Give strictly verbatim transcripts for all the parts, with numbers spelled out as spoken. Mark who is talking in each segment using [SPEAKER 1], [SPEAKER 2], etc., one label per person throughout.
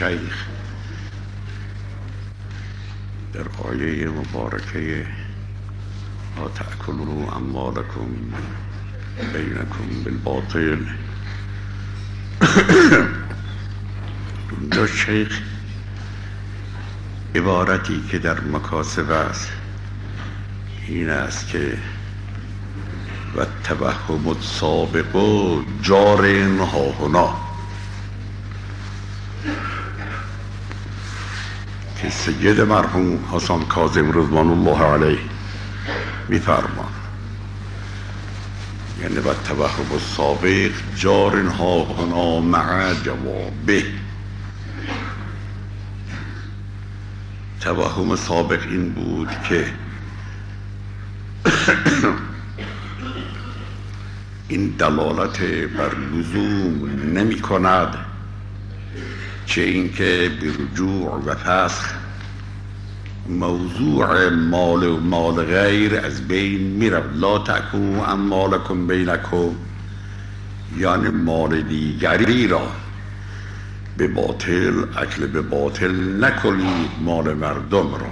[SPEAKER 1] شیخ در آیه مبارکه لا تأکلوا اموالکم بینکم بالباطل اونجا شیخ عبارتی که در مکاسب است این است که و توهم السابق جار هاهنا، که سید مرحوم حسن کاظم رضوان الله علیه میفرمان یعنی و توهم السابق جار هاهنا مع جوابه. توهم سابق این بود که این دلالت بر لزوم نمی کند، چه اینکه به رجوع و فسخ موضوع مال و مال غیر از بین می رود. لا تأکلوا اموالکم بینکم یعنی مال دیگری را به باطل اکل به باطل نکنید، مال مردم را،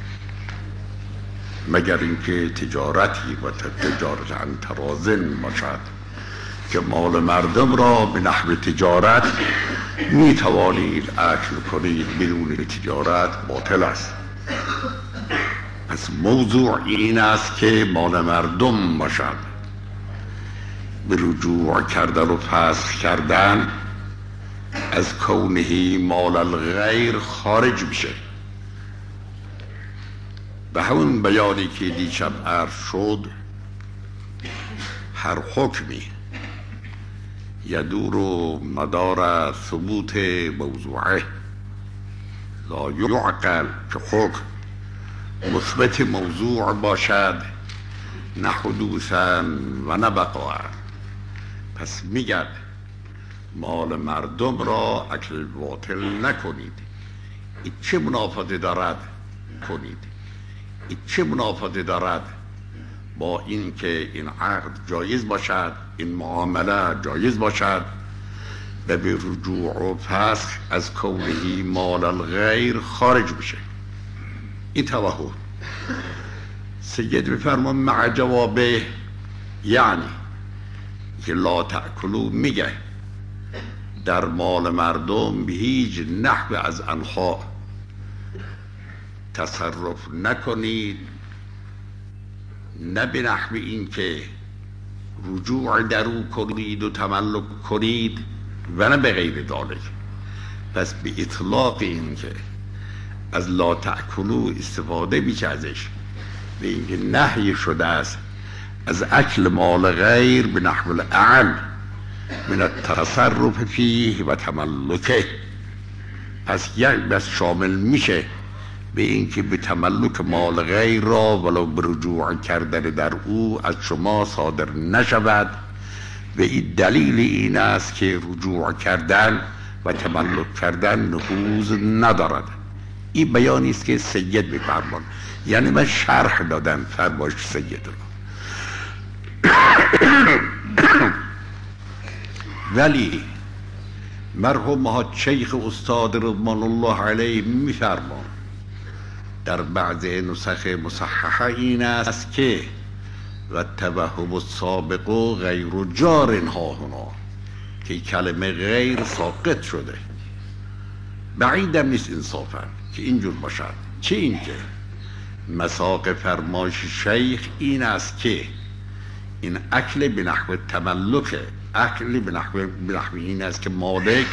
[SPEAKER 1] مگر اینکه تجارتی و تجارت عن تراضٍ باشد که مال مردم را به نحو تجارت می توانید اکل کنید، بدون تجارت باطل است. پس موضوع این است که مال مردم باشد، به رجوع کردن و فسخ کردن از کونه مال الغیر خارج میشه. به همون بیانی که دیشب عرض شد، هر حکمی یدور مدار ثبوت موضوعه، لا یعقل که حکم مثبت موضوع باشد، نه حدوثا و نه بقاء. پس میگن مال مردم را اکل باطل نکنید. این چه منافاتی دارد؟ کنید. این چه منافاتی دارد با این که این عقد جایز باشد، این معامله جایز باشد و به رجوع و فسخ از کونه مال الغیر خارج بشه؟ این توهم. سید بفرمان مع جوابه، یعنی که لا تأکلوا میگه در مال مردم به هیچ نحو از آنها تصرف نکنید، نه به نحو این که رجوع درو کنید و تملک کنید و نه به غیر ذالک. پس به اطلاق این که از لا تأکلوا استفاده میشه ازش به اینکه نهی شده است از اکل مال غیر به نحو الاعم من التصرف فیه و تملکه. پس یک بس شامل میشه به اینکه به تملک مال غیر را ولو به رجوع کردن در او از شما صادر نشود. و این دلیل این است که رجوع کردن و تملک کردن نفوذ ندارد. این بیانی است که سید بفرمان، یعنی من شرح دادم فرمایش سید را. ولی مرحوم مها شیخ استاد رضوان الله علیه میفرمان در بعض نسخ مصححه این است که و توهم السابق غیر جار هاهنا، که کلمه غیر ساقط شده. بعیدم نیست انصافا که اینجور باشد. چه اینکه مساق فرمایش شیخ این است که این اکل به نحو تملک، اکل به نحو, به نحو این است که مالک،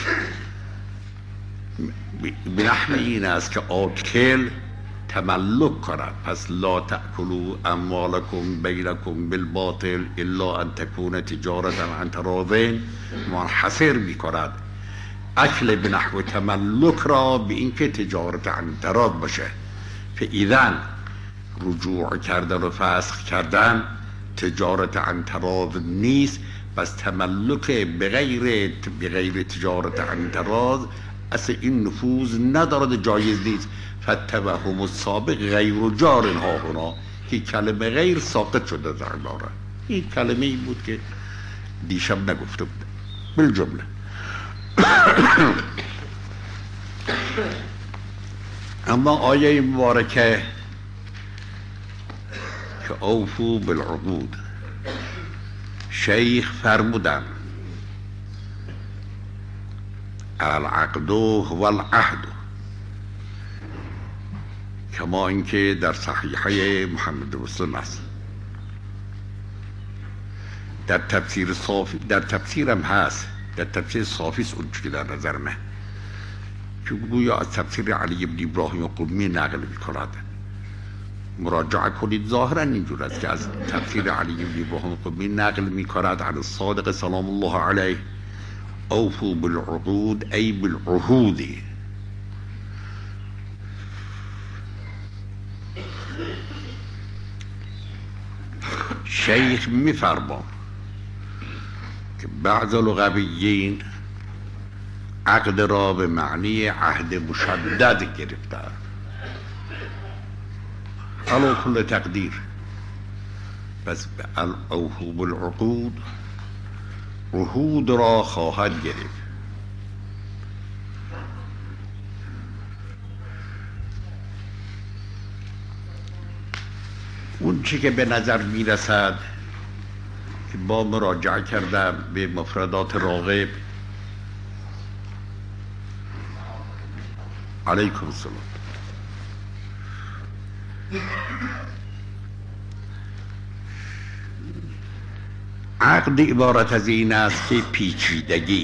[SPEAKER 1] به نحو این است که آکل تملک کند. پس لا تأکلوا اموالکم بینکم بالباطل الا ان تکون تجارتا عن تراضٍ منحصر می کند اکل به نحو تملک را به اینکه تجارت عن تراض باشه. فاذا رجوع کردن و فسخ کردن تجارت عن تراض نیست. پس تملک بغیر بغیر تجارت عن تراض اصلا این نفوذ ندارد، جایز نیست. فتوهم السابق غیر جار هاهنا، که کلمه غیر ساقط شده در عبارت. این کلمه ای بود که دیشب نگفته بود بالجمله. اما آیه مبارکه که اوفو بالعقود، شیخ فرمودن العقد و العهد، کما اینکه در صحیحه محمد مسلم است. در تفسیر صافی، در تفسیرم هست، در تفسیر صافی است اون که در نظر من که گویا از تفسیر علی بن ابراهیم قمی نقل می‌کند. مراجعه کنید، ظاهرا اینجور است که از تفسیر علی بن ابراهیم قمی نقل می‌کند عن الصادق سلام الله علیه اوفوا بالعقود ای بالعهود. شیخ می‌فرماید که بعض لغویین عقد را به معنی عهد مشدد گرفتند علی کل تقدیر. پس اوفوا بالعقود عهود را خواهد گرفت. اون چی که به نظر میرسد که با مراجعه کردم به مفردات راغب علیکم السلام، عقد عبارت از این است که پیچیدگی،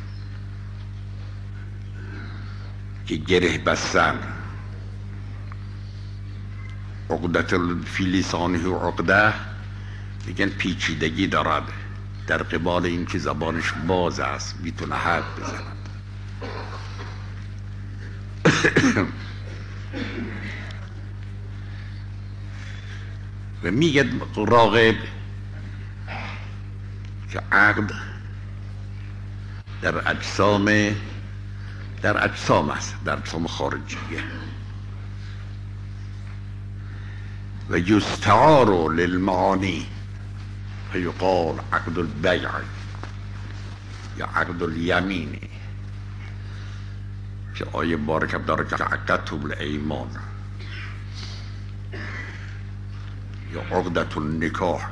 [SPEAKER 1] که گره بستن، عقدت فی لسانه و عقده میگن پیچیدگی دارد، در قبال این که زبانش باز است میتونه حرف بزند. و میگه راغب که عقد در اجسام در اجسام است، در اجسام خارجیه. و یستعار للمعانی فیقال عقد البیع یا عقد الیمین، که آیه بارکم داره که عقدتم الایمان یا عقدت النکاح.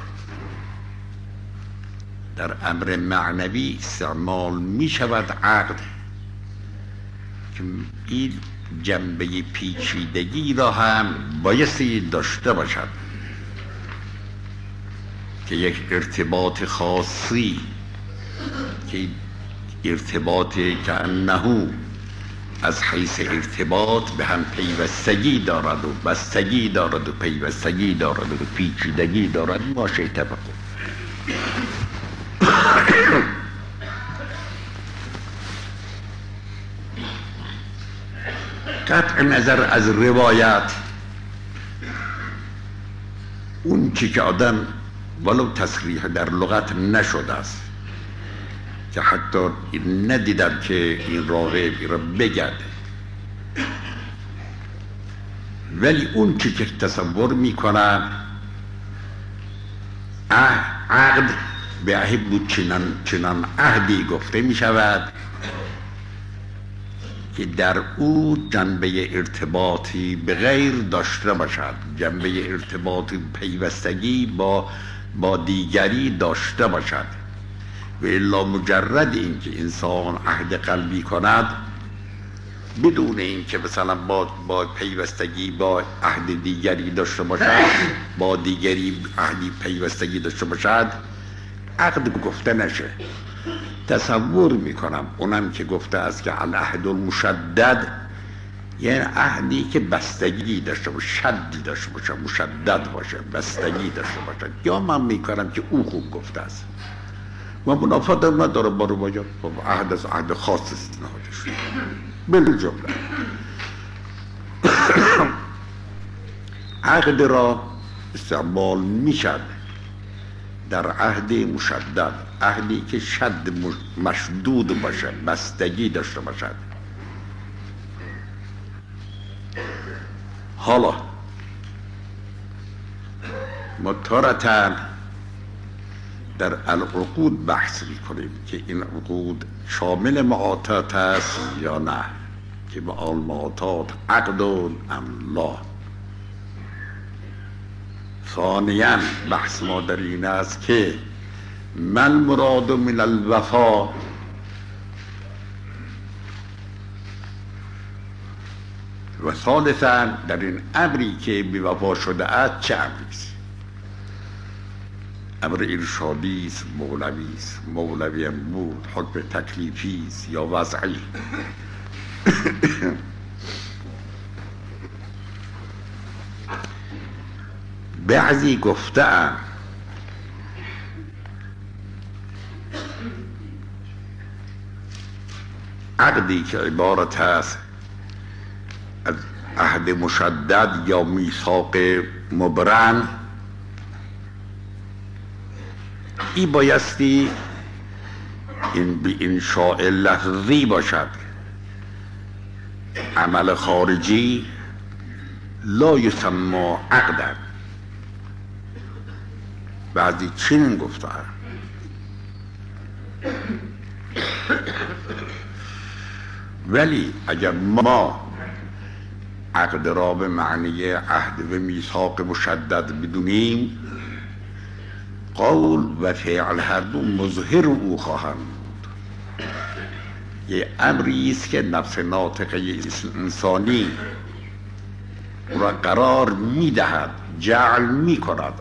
[SPEAKER 1] در امر معنوی استعمال می شود عقد که این جنبه پیچیدگی را هم بایستی داشته باشد، که یک ارتباط خاصی، که ارتباط که انه از حیث ارتباط به هم پیوستگی دارد و بستگی دارد و پیوستگی دارد و پیچیدگی دارد. ما شیطبقو قطع نظر از روایت، اون چی که آدم ولو تصریح در لغت نشده است، که حتی ندیدم که این راغب را بگرده، ولی اون چی که تصور میکنم عقد به عهد چنان چنان عهدی گفته می شود که در او جنبه ارتباطی به غیر داشته باشد، جنبه ارتباطی پیوستگی با با دیگری داشته باشد. و الا مجرد این که انسان عهد قلبی کند بدون این که مثلا با با پیوستگی با عهد دیگری داشته باشد، با دیگری عهدی پیوستگی داشته باشد، عقد گفته نشه. تصور میکنم اونم که گفته است که العهد المشدد یعنی عهدی که بستگی داشته باشه، شدی داشته باشه، مشدد باشه، بستگی داشته باشه. یا من میکنم که او خوب گفته است و منافات نداره با روایات، عهد از عهد خاص استناده شده بالجمله. عقد را استعمال میشد در عهد مشدد، عهدی که شد مشدود باشه، بستگی داشته باشد. حالا ما تارتاً در العقود بحث میکنیم که این عقود شامل معاطات است یا نه. که به المعتاد عقد املا. ثانیاً بحث ما در این است که من مراد من الوفا، و ثالثاً در این امری که بی وفا شده است چه امری است؟ امر ارشادی است، مولوی است، مولوی هم بود، حکم تکلیفی است یا وضعی؟ بعضی گفته‌اند عقدی که عبارت است از عهد مشدد یا میثاق مبرم، این بایستی این به انشاء لفظی باشد، عمل خارجی لا یسمى عقدا. بعضی چنین گفته اند. ولی اگر ما عقد را به معنی عهد و میثاق مشدد بدونیم، قول و فعل هر دو مظهر او خواهند بود. یه امری است که نفس ناطقه انسانی را قرار میدهد، جعل میکند.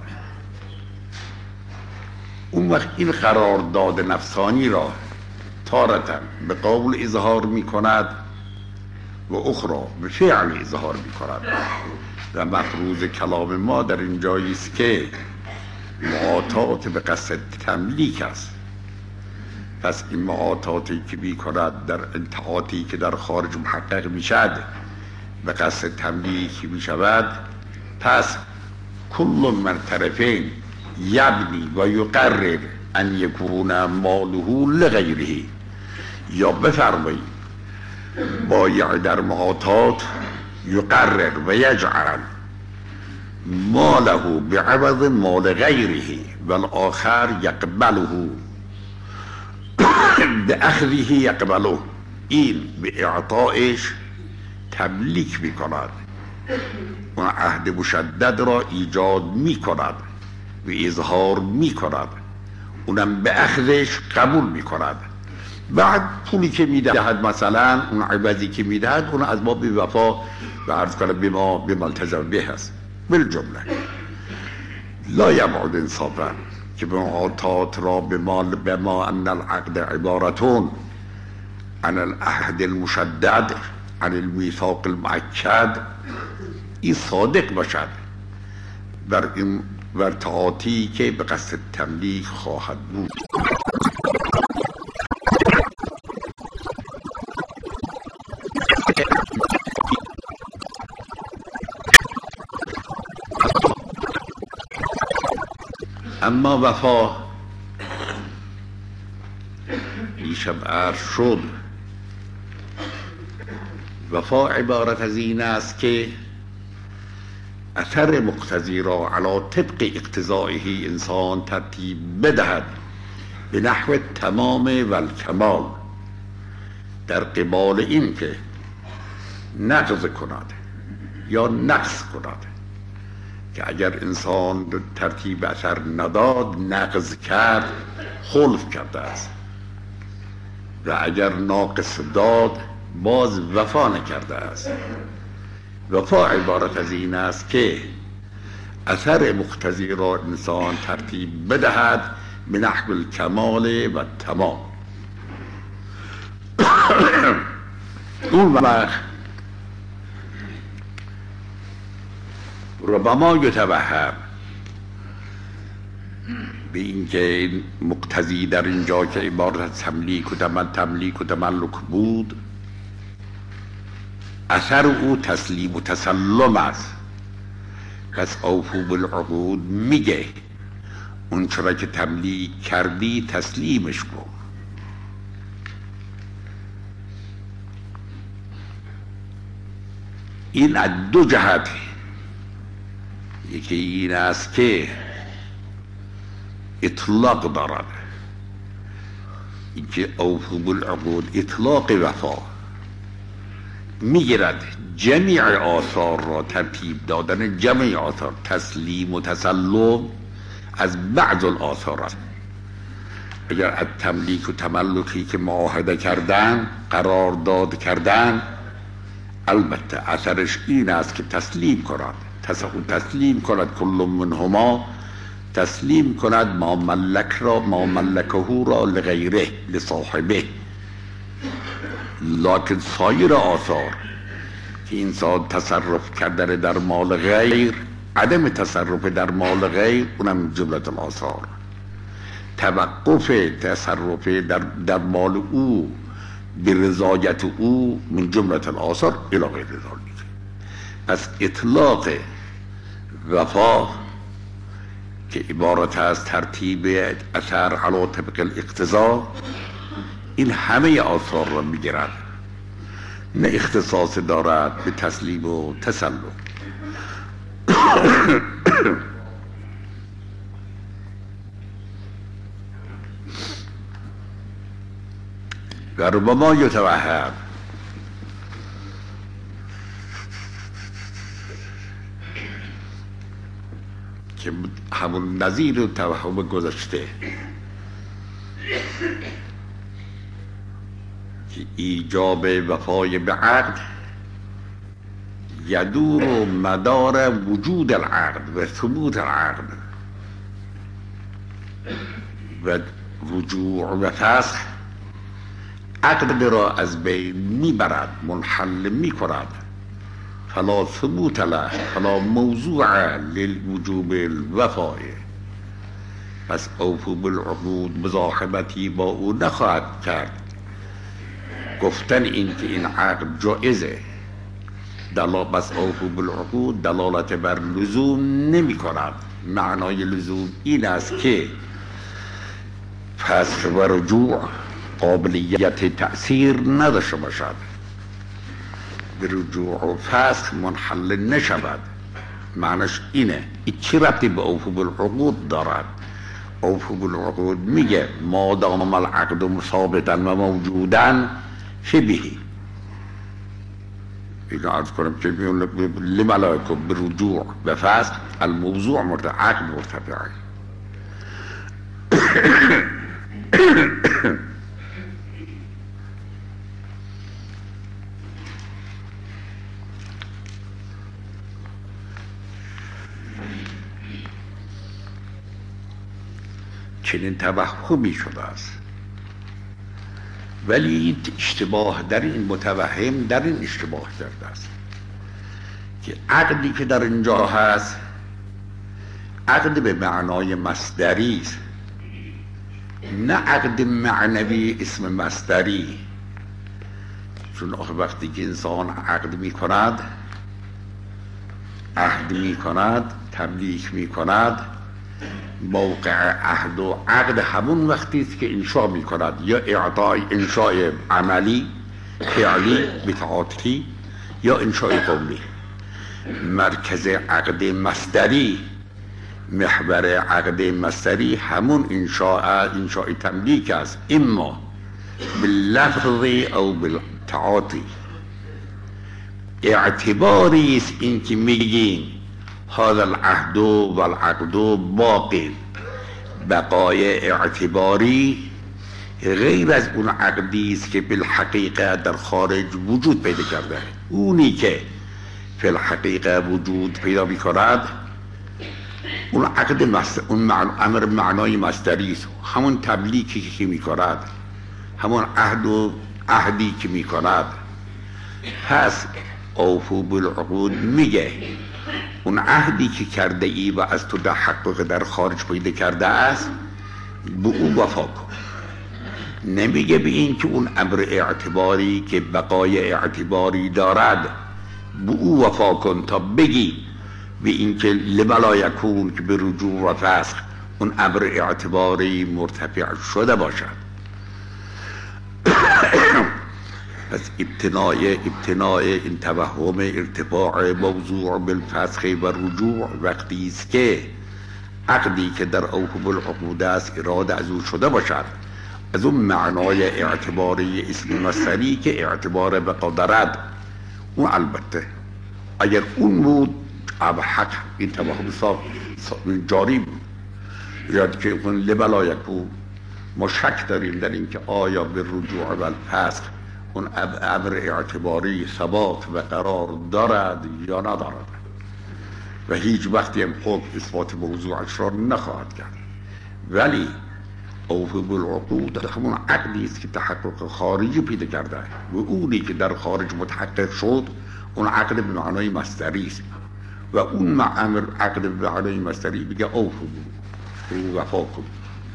[SPEAKER 1] اون وقت این قرارداد نفسانی را تارة به قول اظهار میکند و اخرى به فعل اظهار میکند. و مفروض کلام ما در این جایی است که معاطات به قصد تملیک است. پس این معاطاتی که میکند در انتعاطی که در خارج محقق میشد به قصد تملیک میشود، پس کل من طرفین یبنی و یقرر ان یکون ماله لغیره. یا بفرمایید بایع در معاطات یقرر و یجعل ماله بعوض مال غیره والآخر یقبله باخذه یقبله. این به اعطایش تملیک میکند، اون عهد مشدد را ایجاد میکند و اظهار میکند، اونم به اخذش قبول میکند. بعد پولی که میدهد، مثلا اون عوضی که میدهد، اون از ما بی وفا و عرض کنم به ما به ملتزم به هست. بالجمله لا یبعد انصافا که به معاطات را به مال به ما ان العقد عبارتون عن العهد المشدد عن المیثاق المؤکد، این صادق باشد بر این ارتعاطی که به قصد تملیک خواهد بود. اما وفا دیشب عرض شد، وفا عبارت از این است که اثر مقتضی را علی طبق اقتضائه انسان ترتیب بدهد به نحو تمام و الکمال، در قبال این که نقض کند یا نقص کند، که اگر انسان ترتیب اثر نداد نقض کرد خلف کرده است، و اگر ناقص داد باز وفا نکرده است. وفا عبارت از این است که اثر مقتضی را انسان ترتیب بدهد به نحو الکمال و تمام. اون وقت ربما یتوهم به اینکه مقتضی در اینجا که عبارت تملیک و تمل تملیک و تملک بود، اثر او تسلیم و تسلم است. پس اوفو بالعقود میگه اون چرا که تملیک کردی تسلیمش کن. این از دو جهت، یکی این است که اطلاق دارد، اینکه اوفو بالعقود اطلاق وفا، میگیرد جمیع آثار را ترتیب دادن جمیع آثار، تسلیم و تسلم از بعض الآثار است. اگر از تملیک و تملکی که معاهده کردن قرار داد کردن، البته اثرش این است که تسلیم کند، تسلیم کند کل منهما، تسلیم کند ما ملک را ما ملکه را لغیره لصاحبه. لکن سایر آثار که انسان تصرف کردن در مال غیر، عدم تصرف در مال غیر اونم جملت الآثار، توقف تصرف در, در مال او برضایت او من جملت الآثار الی غیر ذلک. پس اطلاق وفا که عبارت از ترتیب اثر علی طبق الاقتضا، این همه آثار را میگیرد، نه اختصاص دارد به تسلیم و تسلم. و ربما یتوهم که همون نظیر و توهم گذشته که ایجاب وفای به عقد یدور و مدار وجود العقد و ثبوت العقد و رجوع و فسخ عقد را از بین میبرد، منحل میکند، فلا ثبوت له، فلا موضوع للوجوب الوفای. پس اوفو بالعقود مزاحمتی با او نخواهد کرد. گفتن این که این عقد جائزه دلالت، بس اوفو بالعقود دلالت بر لزوم نمی کند. معنای لزوم این است که فسخ و رجوع قابلیت تأثیر نداشته باشد، به رجوع و فسخ منحل نشود. معنیش اینه. این چی ربطی به اوفو بالعقود دارد؟ اوفو بالعقود میگه ما دام العقد ثابتا و موجودا شبیهی. اینو عرض کنم که لملائکه به رجوع و فسخ الموضوع مرتفع، عقد مرتفعی. چنین توهمی شده است، ولی اشتباه در این متوهم در این اشتباه کرده است که عقدی که در اینجا هست عقد به معنای مصدری است، نه عقد معنوی اسم مصدری. چون آخه وقتی که انسان عقد می کند، عهد می کند، تملیک می کند، موقع عهد و عقد همون وقتی است که انشاء می کند، یا اعطای انشاء عملی فعلی بتعاطی یا انشاء قولی. مرکز عقد مصدری، محور عقد مصدری همون انشاء انشاء تملیک است، اما باللفظ او بالتعاطی. اعتباری است این که میگیم هذا العهد والعقد باقی، بقای اعتباری غیر از اون عقدی است که بالحقیقه در خارج وجود پیدا کرده. اونی که فی الحقیقه وجود پیدا میکند اون عقد مصدر، اون معنی امر معنای مصدری است، همون تملیکی که میکند، همون عهد و عهدی که میکند. پس اوفو بالعقود میگه اون عهدی که کرده ای و از تو تحقق در خارج پیدا کرده است به او وفا کن. نمیگه به این که اون امر اعتباری که بقای اعتباری دارد به او وفا کن تا بگی به این که لما یکون که به رجوع و فسخ اون امر اعتباری مرتفع شده باشد. پس ابتنای ابتنای این توهم ارتفاع موضوع بالفسخ و رجوع وقتی است که عقدی که در اوفو بالعقود است اراده از او شده باشد، از اون معنای اعتباری اسم مصدری که اعتبار بقا دارد، اون البته اگر اون بود حق این توهم جاری بود. یاد که اون لبلا یکو ما شک داریم در این که آیا به رجوع و الفسخ اون امر اعتباری ثبات و قرار دارد یا ندارد و هیچ وقتی هم حکم اثبات موضوعش را نخواهد کرد. ولی اوفوا بالعقود همون عقلی است که تحقق خارجی پیدا کرده و اونی که در خارج متحقق شد اون عقل به معنای مصدری است و اون امر عقل به معنای مصدری میگه اوفوا وفا کن.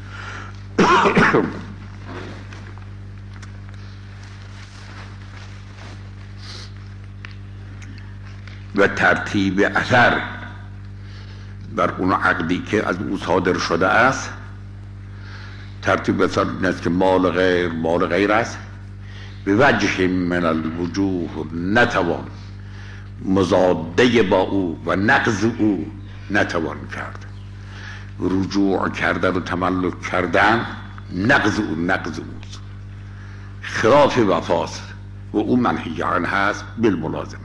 [SPEAKER 1] و ترتیب اثر بر اون عقدی که از او صادر شده است، ترتیب اثر این است که مال غیر مال غیر است، به وجه من الوجوه نتوان مضاده با او و نقض او نتوان کرد. رجوع کردن و تملک کردن نقض او نقض اوست، خلاف وفاست و او منهی عنه هست بالملازمه.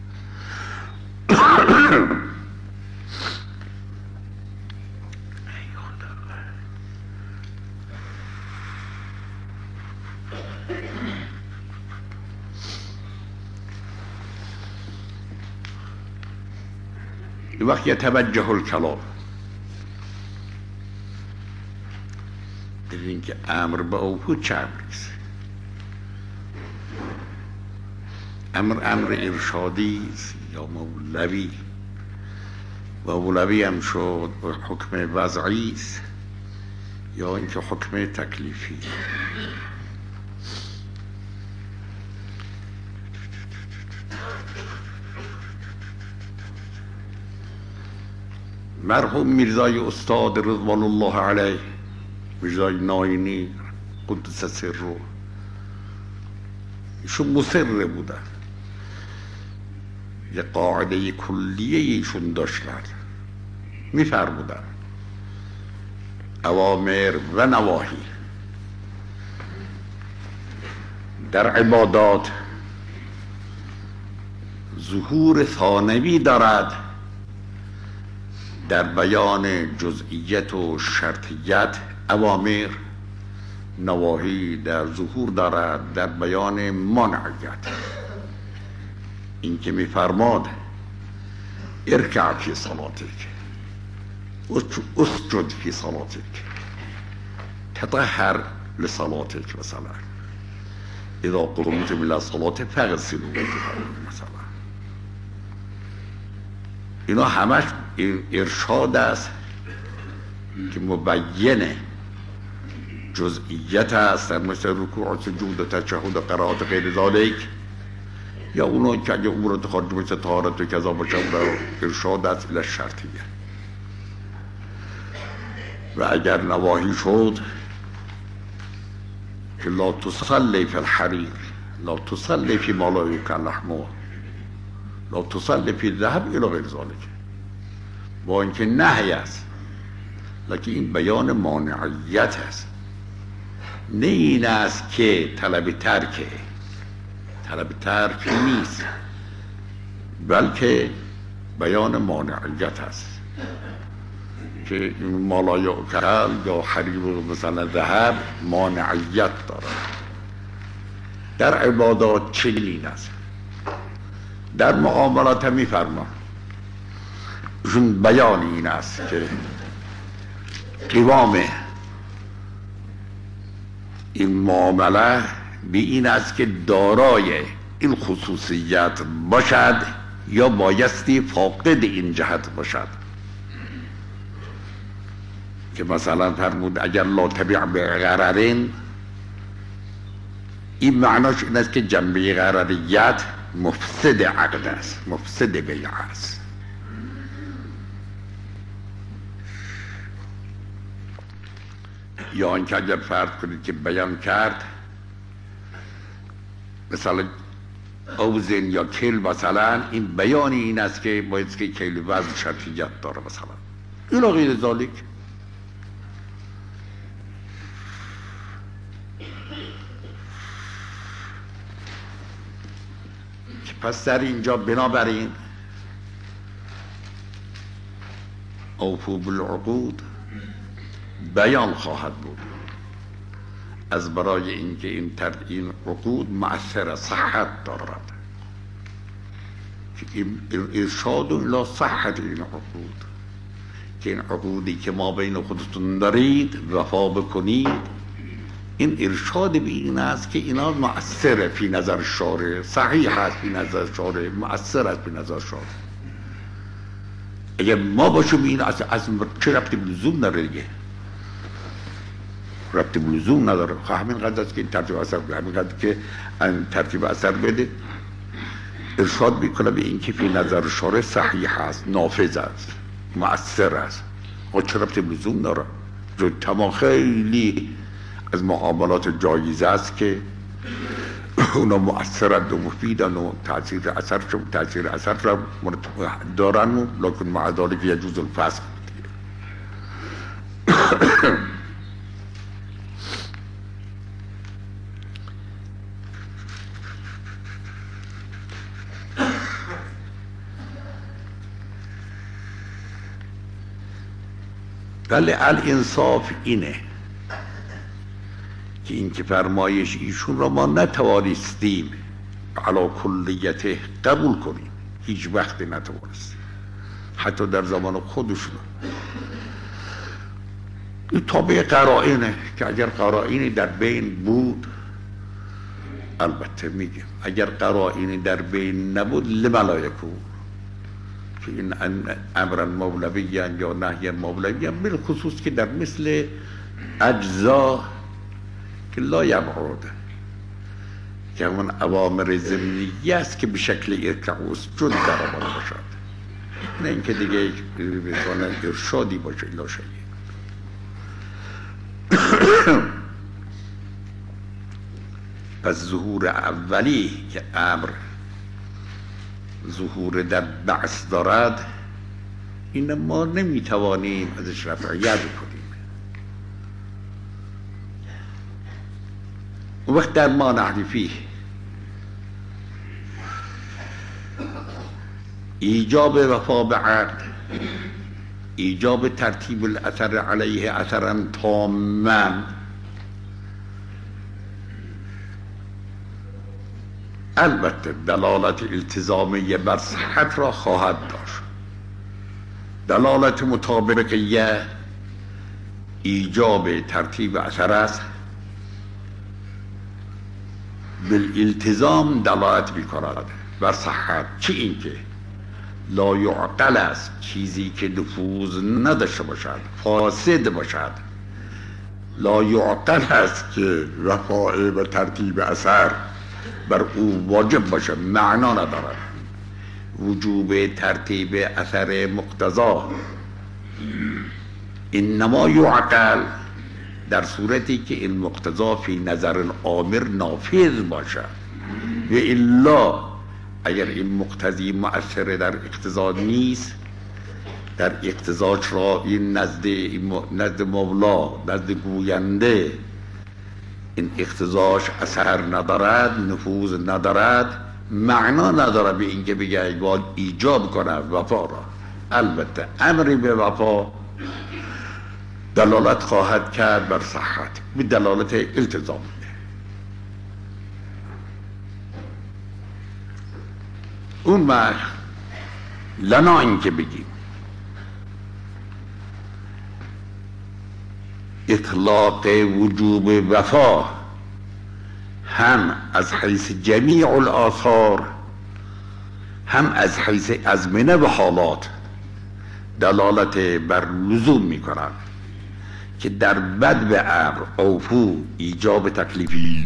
[SPEAKER 1] وقت یتوجه الکلام دیدین که امر به اوفو چه امریست؟ امر امر ارشادی است یا مولوی؟ و مولوی هم شد حکم وضعی است یا اینکه حکم تکلیفی؟ مرحوم میرزای استاد رضوان الله علیه، میرزای ناینی قدس سره، ایشون مصر بودن، یه قاعده کلیه ایشون داشتن، میفرمودن اوامر و نواهی در عبادات ظهور ثانوی دارد در بیان جزئیت و شرطیت، اوامر، نواهی در ظهور دارد در بیان منعیت. این که میفرماد ارکع فی صلاتک، اسجد فی صلاتک، تطهر لصلاتک، مثلا اذا قمتم الى الصلاة فاغسلوا وجوهکم، مثلا اینا همش ارشاد است که مبین جزئیت است، مثل رکوع و سجود و تشهد و قرائت غیر ذالک، یا اونا که اگه امورات خارج مثل طهارت و کذا باشه اون ارشاد است الی شرطیه. و اگر نواهی شد که لا تصلی فی الحریر، لا تصلی فی ما لا یؤکل لحمه، لا تصلی فی الذهب الی غیر ذالک، با اینکه نهی است لکن این بیان مانعیت است، نه این است که طلب ترکه، طلب ترک نیست بلکه بیان مانعیت است که ما لا یؤکل یا حریر مثلا ذهب مانعیت دارد. در عبادات چنین است، در معاملات هم میفرما بیان این است که قوام این معامله به این است که دارای این خصوصیت باشد یا بایستی فاقد این جهت باشد. که مثلا فرمود اگر لا تبیع به غررین، این معناش این است که جنبه غرریت مفسد عقد است، مفسد بیع است. یا اینکه اگر فرض کنید که بیان کرد مثلا اوزن یا کل، مثلا این بیان این است که باید که کل وزن شرطیت داره مثلا اینا غیر ذالک. پس در اینجا بنابراین اوفوا بالعقود بیان خواهد بود از برای اینکه این تر این عقود مؤثر صحت دارد، که این ارشاد الی صحت این عقود، که این عقودی که ما بین خودتون دارید وفا بکنید. این ارشاد به این است که اینا مؤثر فی نظر شارع، صحیح است فی نظر شارع، مؤثر است فی نظر شارع. اگر ما باشیم این از, از چه ربطی به لزوم نداره دیگه، ربطی به لزوم نداره. خب همین قدر است که این ترتیب اثر بده، همین قدر که این ترتیب اثر بده ارشاد میکنه به این که فی نظر شارع صحیح است، نافذ است، مؤثر است. خب چه ربطی به لزوم داره؟ جو تمام خیلی از معاملات جایزه است که اونا مؤثرند و مفیدن و تاثیر اثر شد تاثیر اثر را دارن و لکن مع ذلک یجوز الفسق. ولی الانصاف اینه که این که فرمایش ایشون را ما نتوانستیم علی کلیته قبول کنیم، هیچ وقت نتوانستیم، حتی در زمان خودشون. این تابع قرائنه که اگر قرائنی در بین بود البته میگیم، اگر قرائنی در بین نبود لما لا یکون، که این امرا مولویا یا نهیا مولویا، بالخصوص که در مثل اجزا که لا یبعد، که همون اوامر ضمنیه است که به شکل ارکع و اسجد در آمده باشد، نه اینکه دیگه بتونه ارشادی باشه الا شیء. پس ظهور اولی که امر ظهور در بعث دارد، این ما نمیتوانیم ازش رفعیت کنیم. اون وقت در ما نحرفی ایجاب وفا به عقد، ایجاب ترتیب الاثر علیه اثرا تاما، البته دلالت التزامیه بر صحت را خواهد داشت. دلالت مطابقیه ایجاب ترتیب اثر است، بالالتزام دلالت می‌کند بر صحت. چی این که لا یعقل است، چیزی که نفوذ نداشته باشد، فاسد باشد. لا یعقل است که رفاع و ترتیب اثر بر او واجب باشه، معنا ندارد. وجوب ترتیب اثر مقتضا انما یعقل در صورتی که این مقتضا فی نظر آمر نافذ باشد، و الا اگر این مقتضی مؤثر در اقتضا نیست، در اقتضاش را این نزد نزد مولا، نزد گوینده این اقتضاش اثر ندارد، نفوذ ندارد، معنا ندارد به اینکه بگه باید ایجاب کنه وفا را. البته امری به وفا دلالت خواهد کرد بر صحت به دلالت التزام. اون وقت لنا اینکه بگیم اطلاق وجوب وفا هم از حیث جمیع الآثار، هم از حیث ازمنه و حالات دلالت بر لزوم می کند که در بد به امر اوفو ایجاب تکلیفی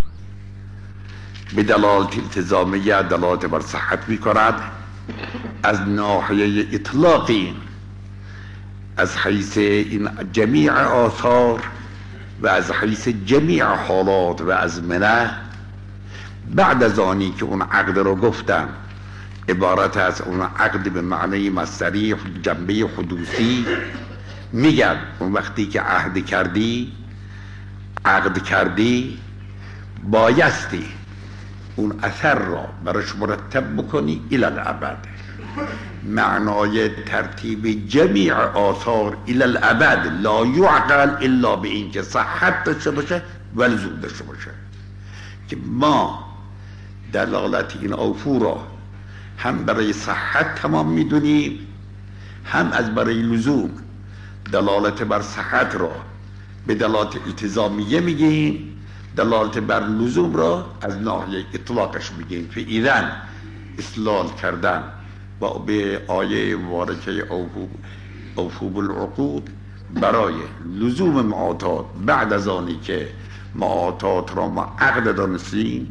[SPEAKER 1] به دلالت التزامیه دلالت بر صحت می کند. از ناحیه اطلاقی از حیث این جمیع آثار و از حیث جمیع حالات و ازمنه، بعد از آنی که اون عقد رو گفتم عبارت از اون عقد به معنی مصدری جنبه حدوثی، میگن اون وقتی که عهد کردی عقد کردی بایستی اون اثر را براش مرتب بکنی الی الابد. معنای ترتیب جمیع آثار الی الابد لا یعقل الا به این که صحت داشته باشه و لزوم داشته باشه. که ما دلالت این اوفو را هم برای صحت تمام میدونیم، هم از برای لزوم دلالت بر صحت را به دلالت التزامیه میگیم، دلالت بر لزوم را از ناحیه اطلاقش میگیم. فعیدن اصلال کردن با به آیه مبارکه اوفو اوفو بالعقود برای لزوم معاطات بعد از آنی که معاطات را ما عقد دانستیم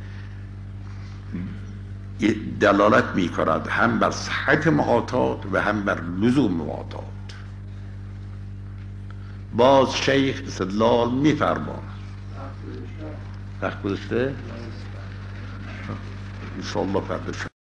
[SPEAKER 1] دلالت می کند هم بر صحت معاطات و هم بر لزوم معاطات. باز شیخ استدلال می فرماند. وقت گذاشته؟ انشاءالله فردا